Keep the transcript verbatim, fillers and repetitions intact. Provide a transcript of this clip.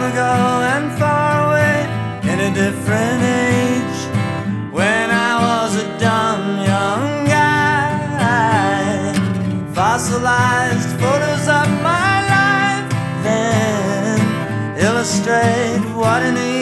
ago and far away in a different age, when I was a dumb young guy. Fossilized photos of my life then illustrate what an